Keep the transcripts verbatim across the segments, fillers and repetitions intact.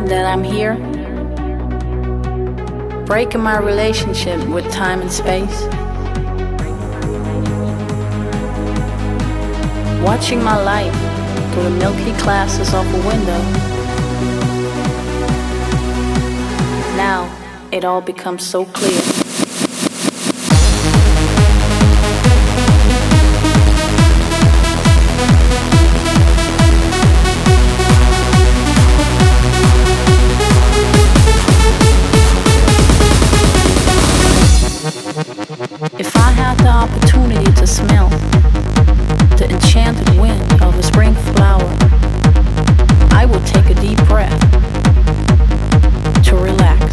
that I'm here, breaking my relationship with time and space, watching my life through the milky glasses of a window. Now it all becomes so clear. If I had the opportunity to smell the enchanted wind of a spring flower, I would take a deep breath to relax.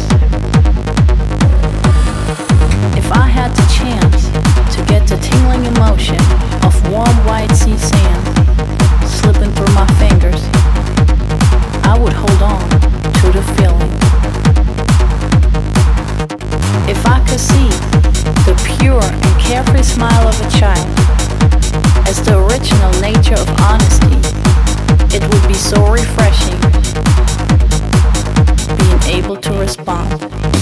If I had the chance to get the tingling emotion of warm white sea sand slipping through my fingers, I would hold on to the feeling. If I could see the pure and carefree smile of a child as the original nature of honesty, it would be so refreshing being able to respond.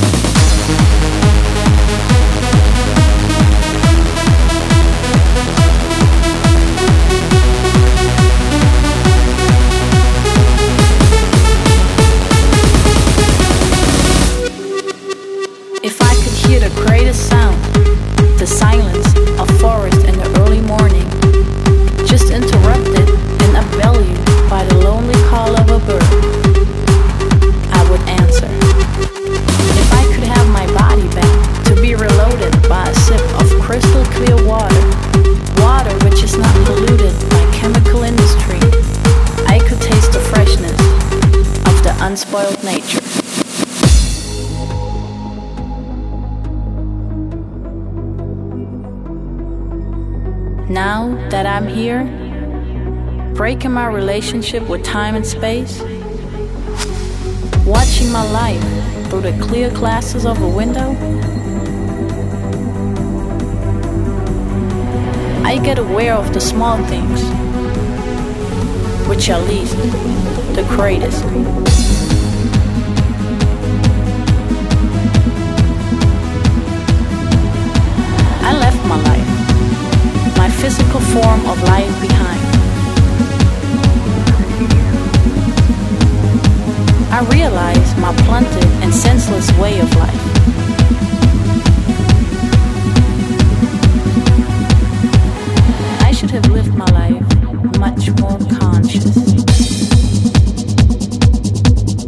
If I could hear the greatest sound, the silence of forest in the early morning, just interrupted and upvalued by the lonely call of a bird, I would answer. If I could have my body back to be reloaded by a sip of crystal clear water, water which is not polluted by chemical industry, I could taste the freshness of the unspoiled nature. Now that I'm here, breaking my relationship with time and space, watching my life through the clear glasses of a window, I get aware of the small things, which are least the greatest. I left my life, my physical form of life behind. I realize my blunted and senseless way of life. I should have lived my life much more conscious.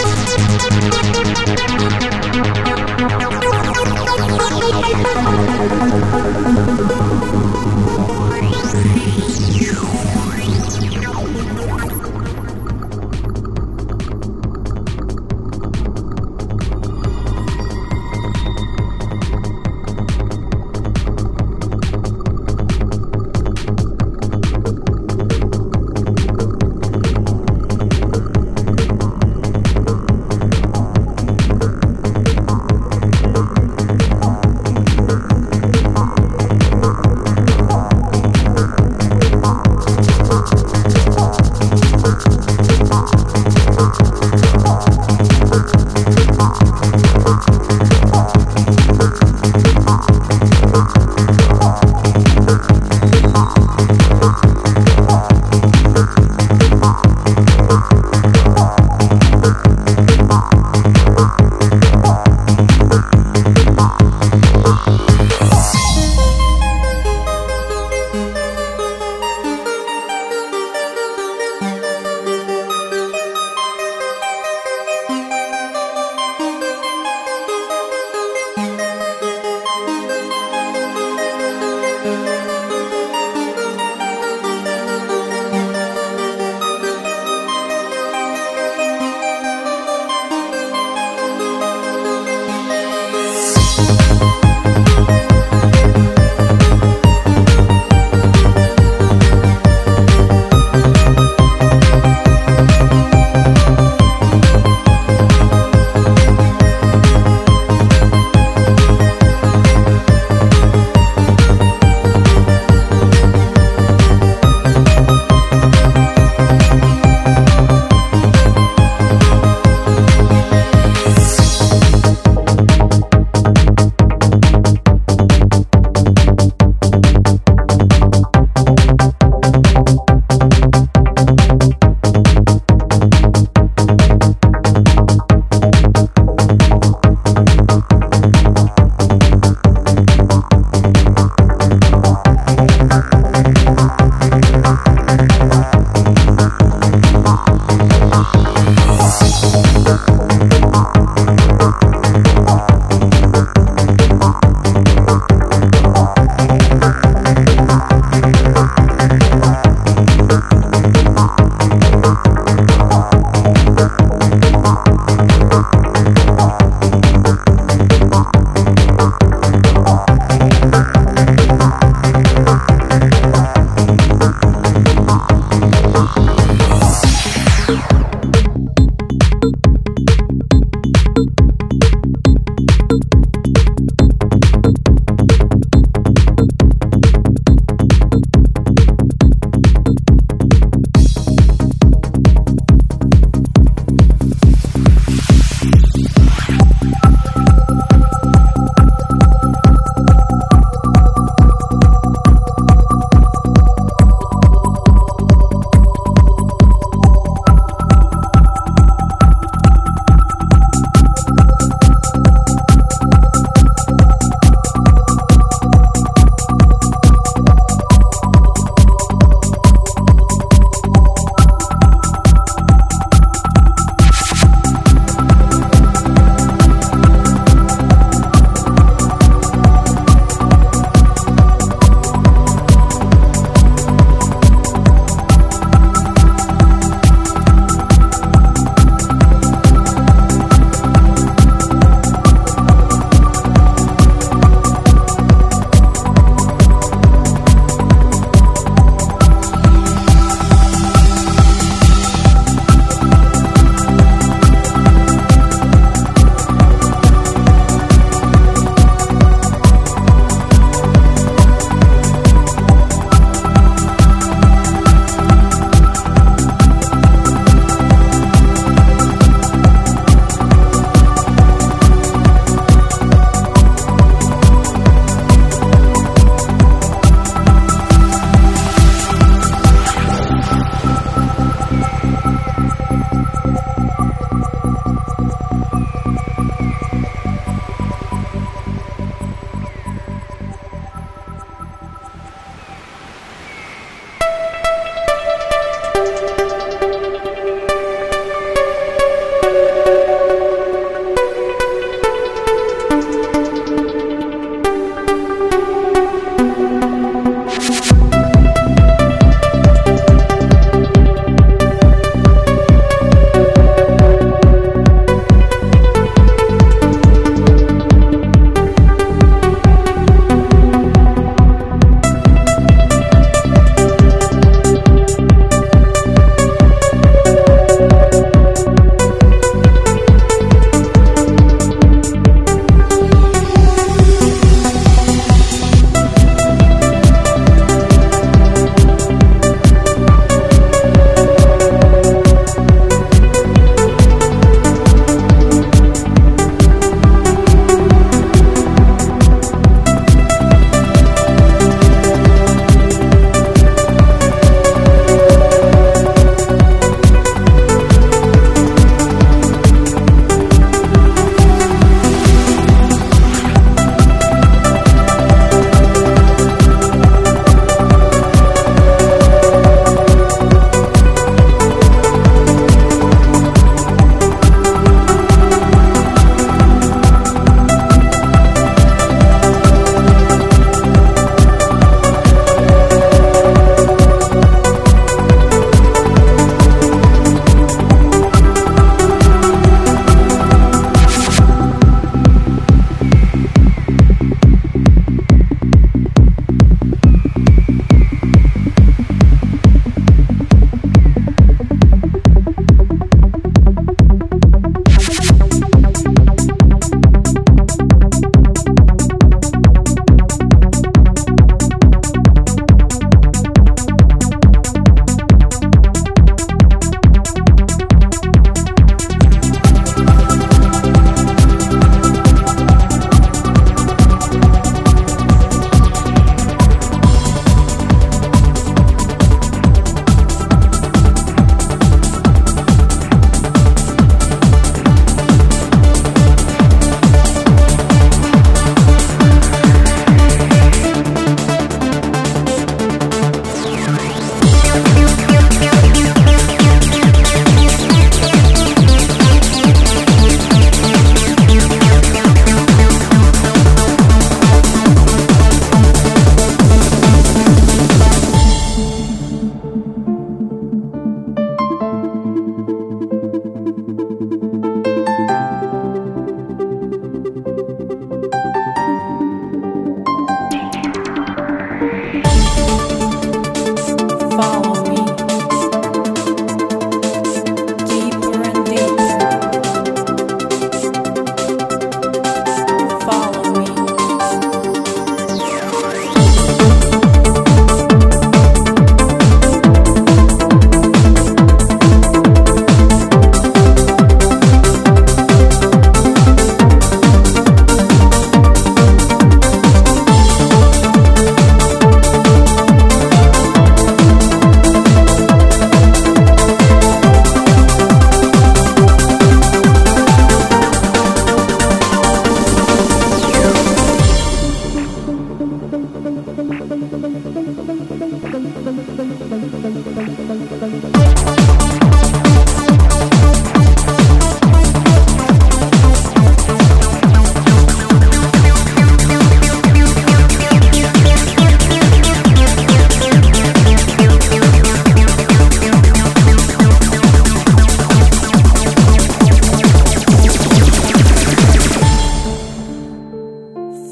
Thank you.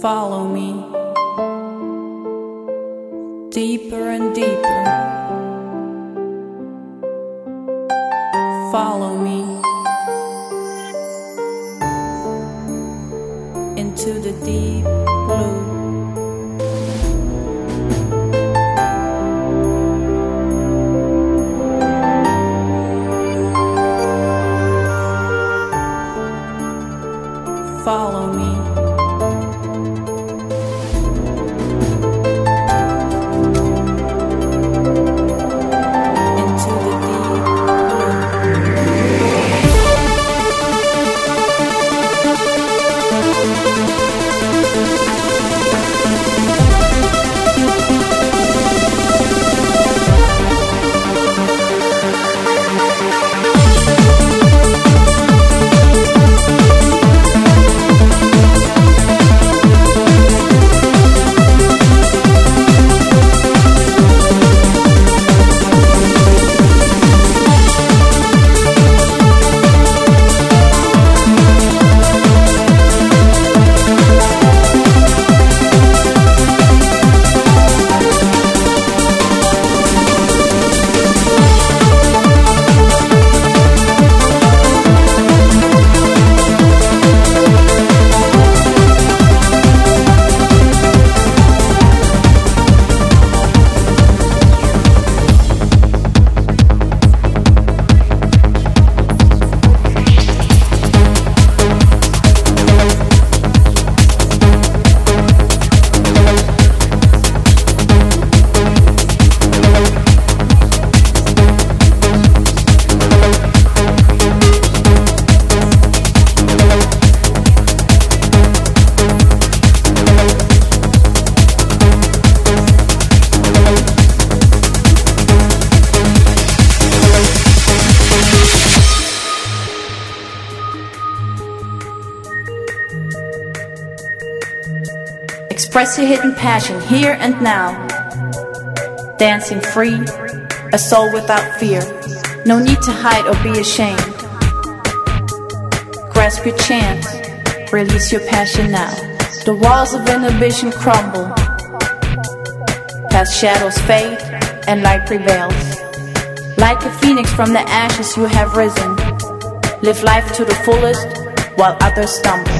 Follow me deeper and deeper. Follow me into the deep blue. Follow me into the deep Express your hidden passion here and now. Dancing free, a soul without fear. No need to hide or be ashamed. Grasp your chance, release your passion now. The walls of inhibition crumble. Past shadows fade and light prevails. Like a phoenix from the ashes you have risen. Live life to the fullest while others stumble.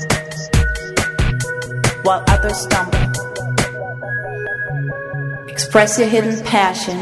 While others stumble. Express your hidden passion.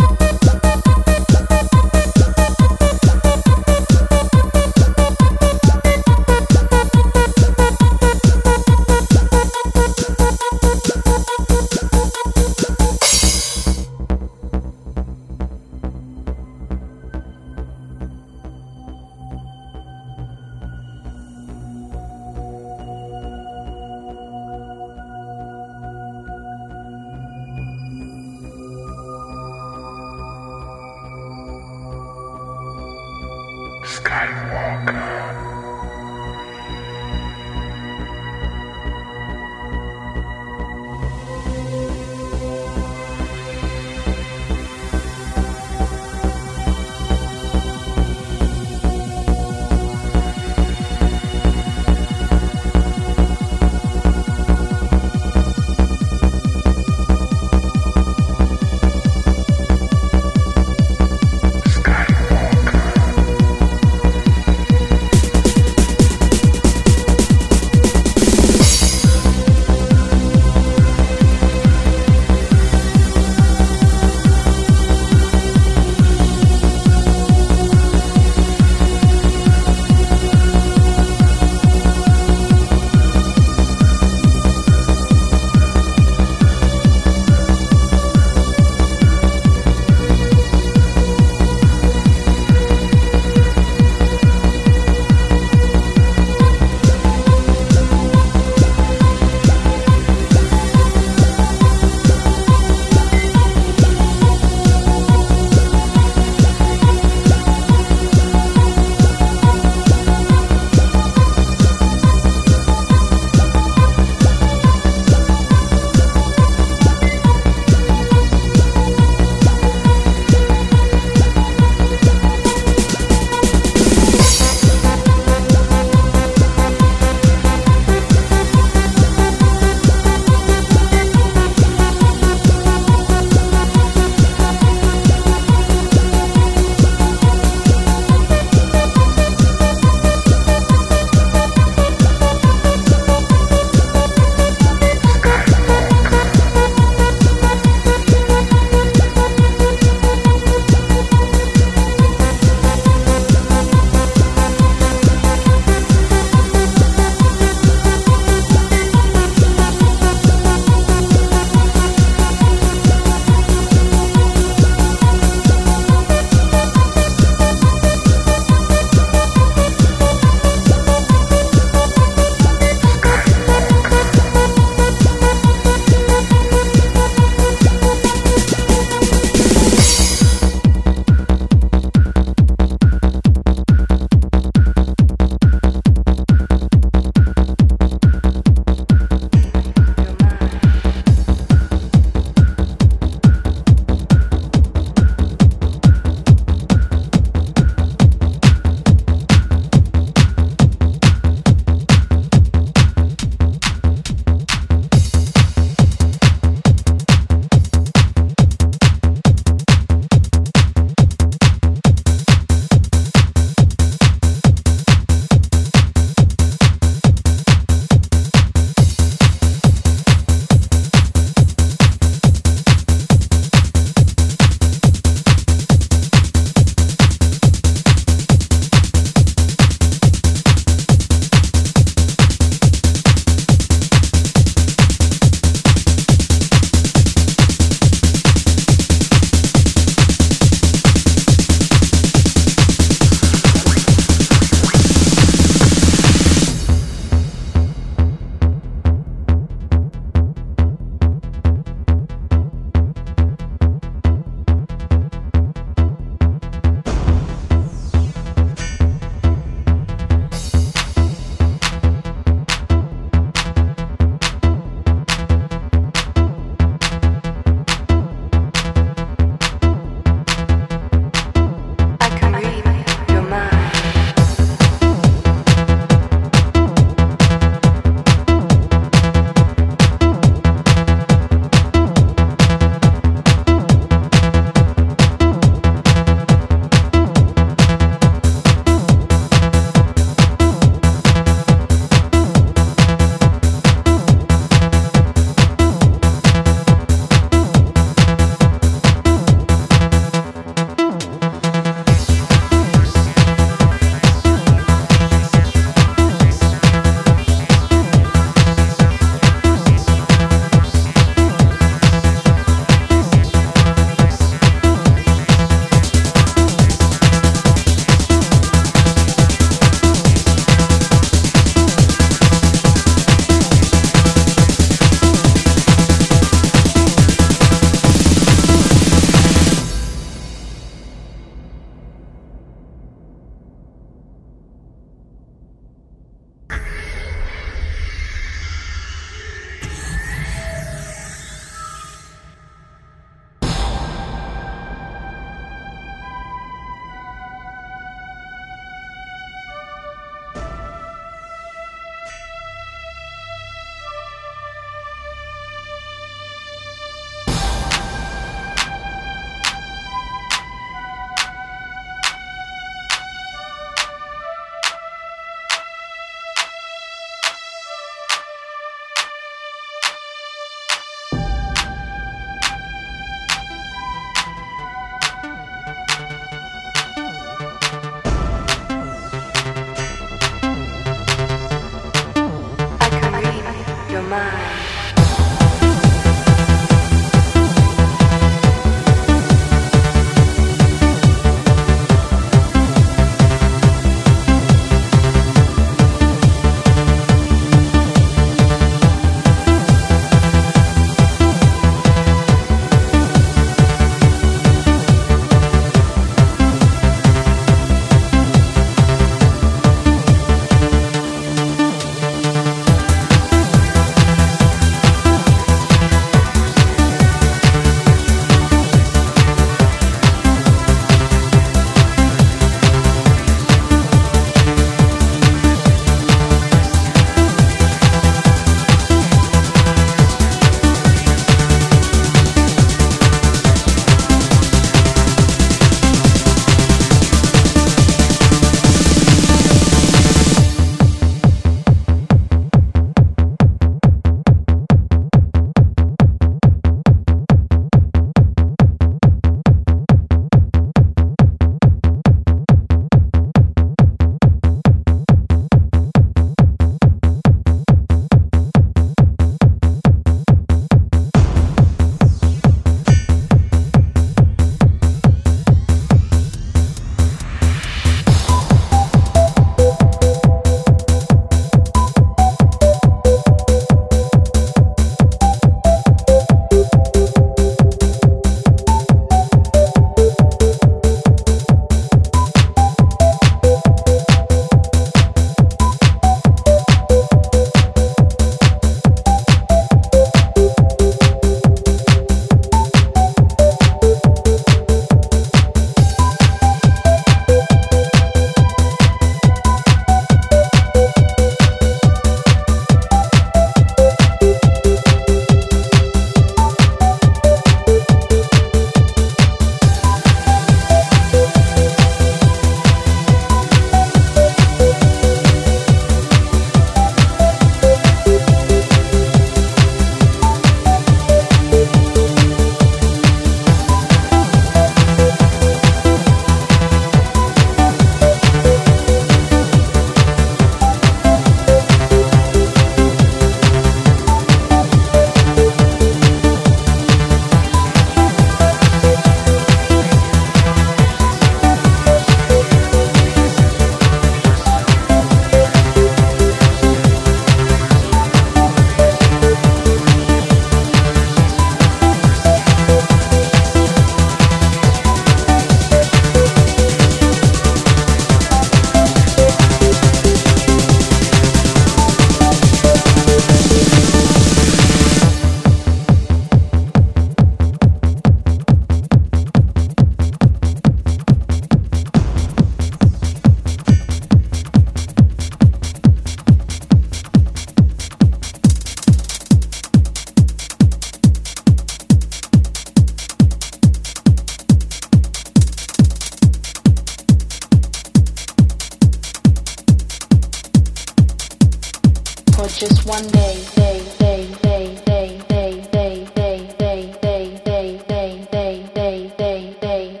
just one day, day, day, day, day, day, day, day, day, day, day, day, day, day, day, day,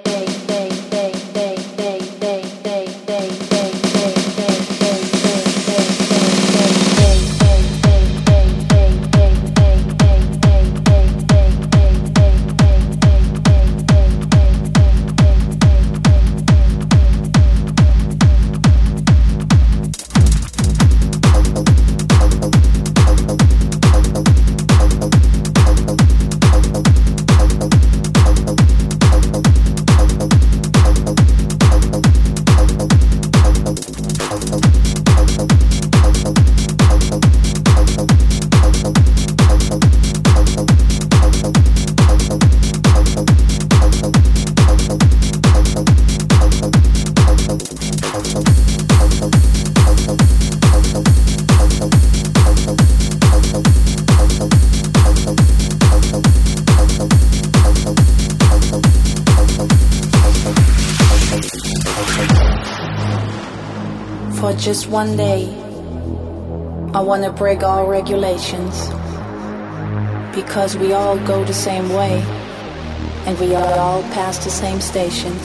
For just one day, I want to break all regulations, because we all go the same way, and we all pass the same stations.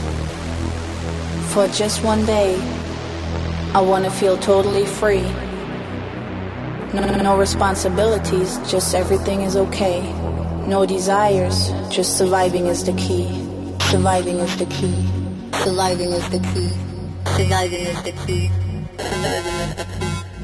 For just one day, I want to feel totally free. No, no responsibilities, just everything is okay. No desires, just surviving is the key. Surviving is the key. Surviving is the key. Surviving is the key. Surviving is the key.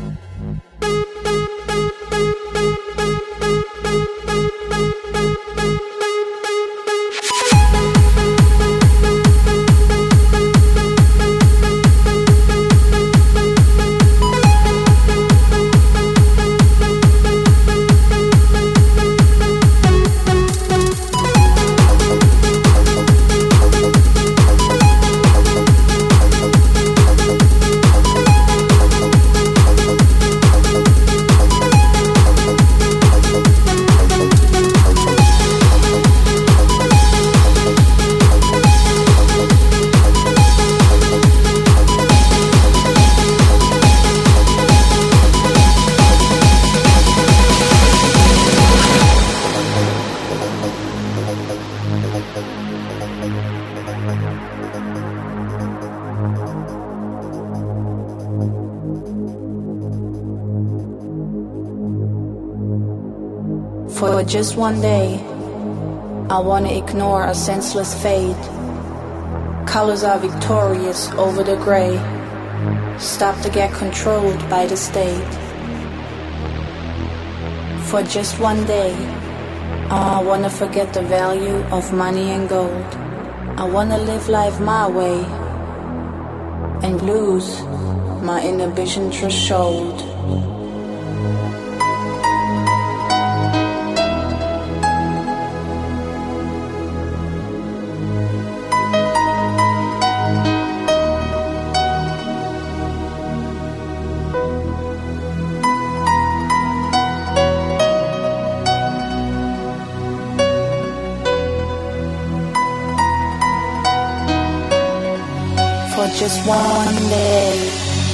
For just one day, I want to ignore a senseless fate. Colors are victorious over the gray. Stop to get controlled by the state. For just one day, I want to forget the value of money and gold. I want to live life my way and lose my inhibition threshold. For just one day.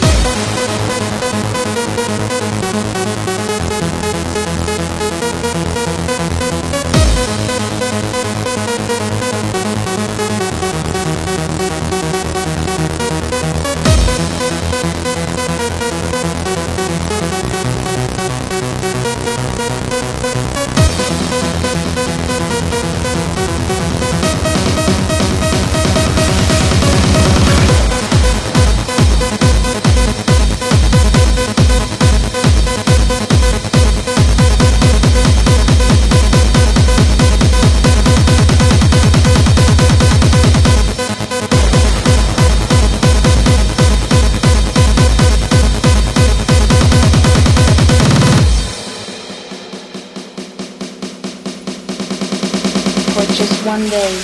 For just one day.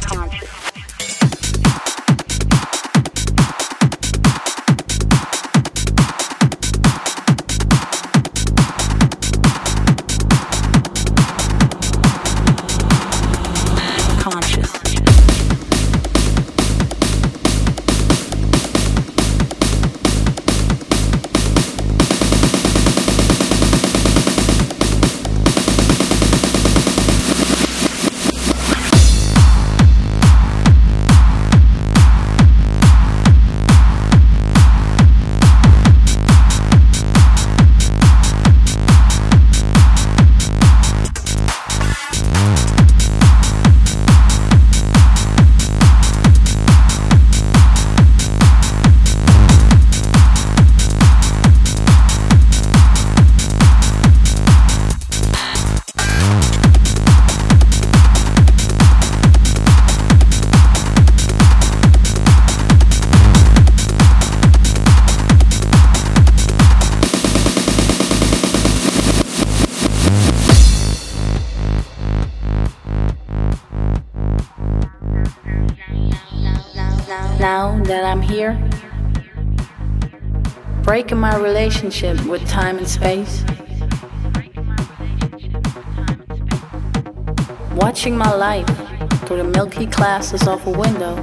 Now that I'm here, breaking my relationship with time and space, watching my life through the milky glasses of a window.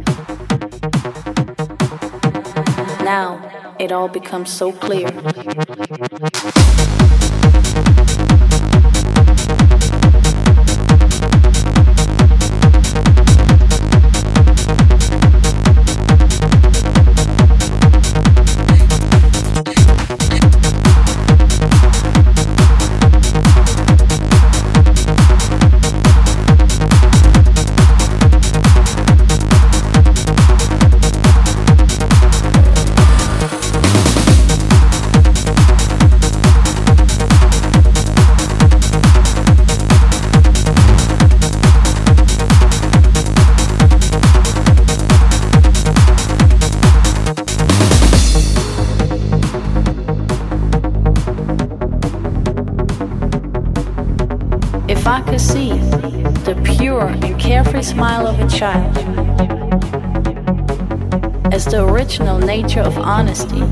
Now it all becomes so clear. If I could see the pure and carefree smile of a child as the original nature of honesty,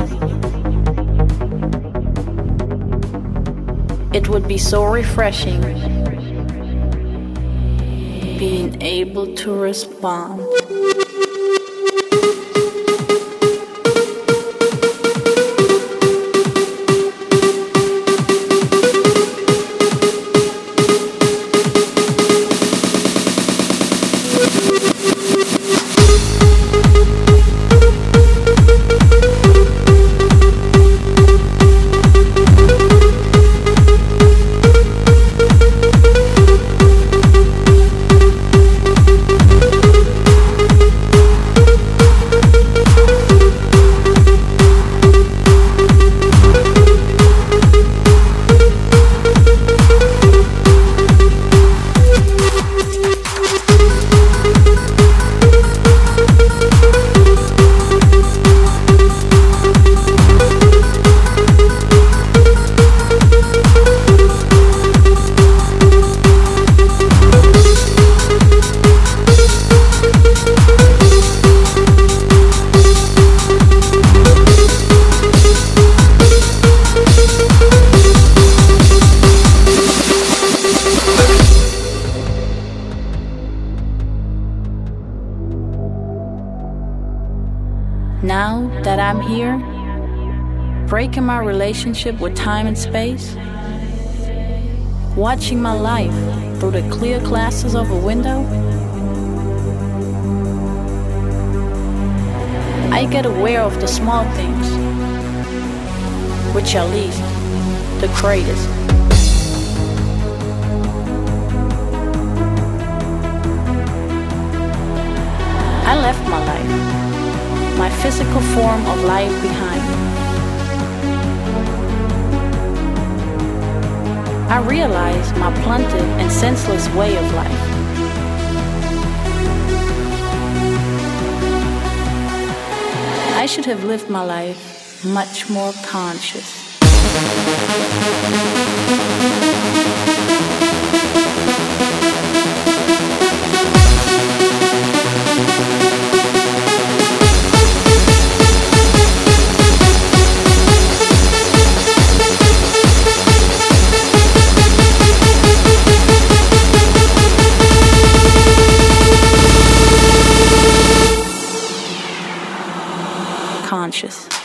it would be so refreshing being able to respond. Now that I'm here, breaking my relationship with time and space, watching my life through the clear glasses of a window, I get aware of the small things, which are least the greatest. I left my life, my physical form of life behind. I realized my blunted and senseless way of life. I should have lived my life much more conscious. conscious.